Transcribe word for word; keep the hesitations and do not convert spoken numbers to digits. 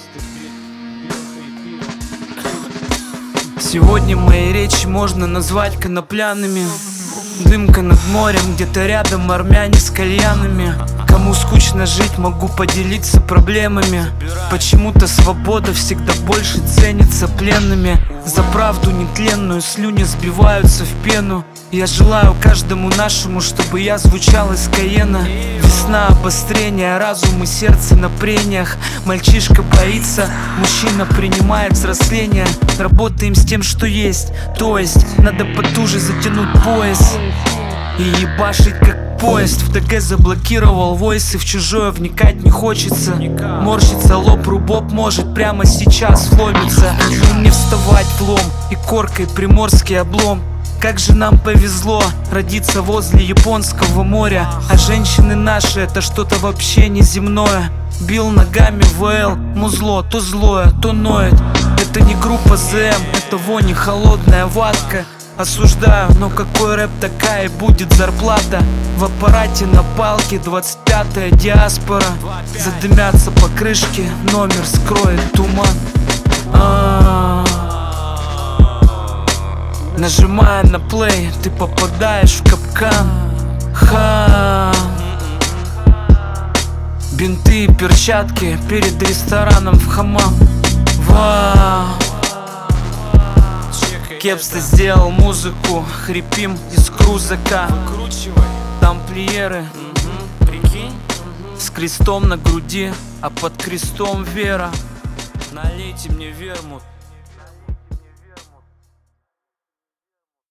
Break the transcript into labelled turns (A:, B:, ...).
A: Сегодня мои речи можно назвать конопляными. Дымка над морем, где-то рядом армяне с кальянами. Кому скучно жить, могу поделиться проблемами. Почему-то свобода всегда больше ценится пленными. За правду нетленную слюни сбиваются в пену. Я желаю каждому нашему, чтобы я звучал из Каена. Весна обострения, разум и сердце на прениях. Мальчишка боится, мужчина принимает взросление. Работаем с тем, что есть, то есть надо потуже затянуть пояс и ебашить как поезд. В ТГ заблокировал войсы, в чужое вникать не хочется. Морщится лоб, рубоп может прямо сейчас вломиться. И не вставать в лом и коркой приморский облом. Как же нам повезло родиться возле Японского моря. А женщины наши это что-то вообще неземное. Бил ногами в ВЛ, музло то злое, то ноет. Это не группа ЗМ, это вони холодная ватка. Осуждаю, но какой рэп, такая и будет зарплата. В аппарате на палке двадцать пятая диаспора. Задымятся покрышки, номер скроет туман. А-а-а. Нажимая на плей, ты попадаешь в капкан. Ха. Бинты и перчатки перед рестораном в хамам. Вау. Кепста сделал музыку, хрипим из крузака. Тамплиеры, с крестом на груди, а под крестом вера. Налейте мне вермут.